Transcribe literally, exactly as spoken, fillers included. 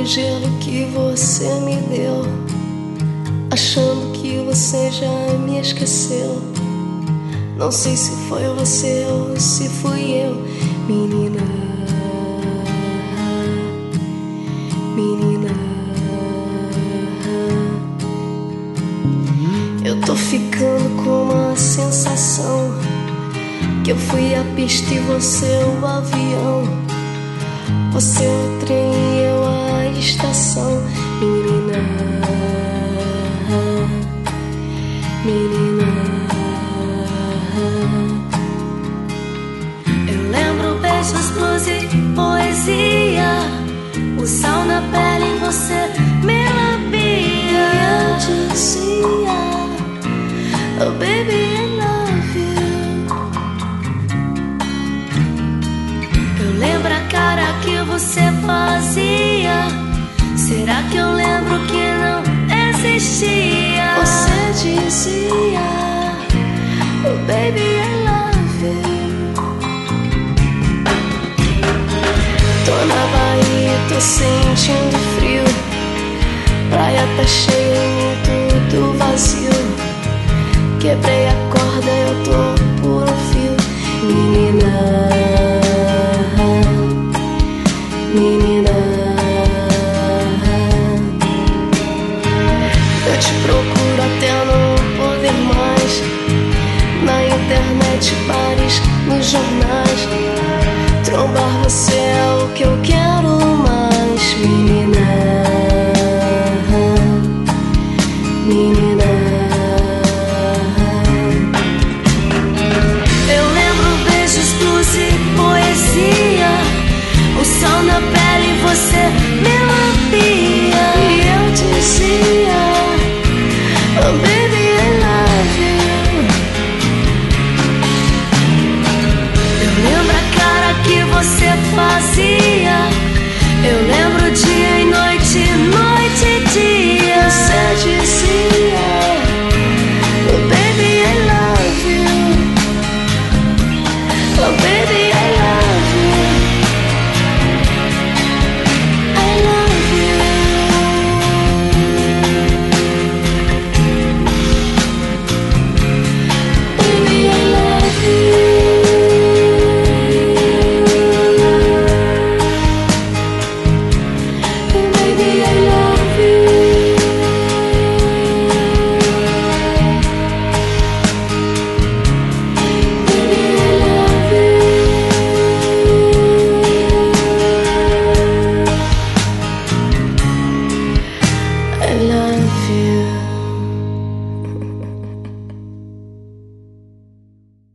gelo que você me deu, achando que você já me esqueceu. Não sei se foi você ou se fui eu, menina, menina. Eu tô ficando com uma sensação que eu fui a pista e você o avião, você o trem e eu a estação, menina, menina. Eu lembro beijos, blues e poesia, o sol na pele em você me lambia. E eu dizia, oh baby, I love you. Eu lembro a cara que você fazia, será que eu lembro que não existia? Você dizia, oh baby, I love you. Tô na Bahia, tô sentindo frio, praia tá cheia e tudo vazio. Quebrei a corda, eu tô por um fio, menina.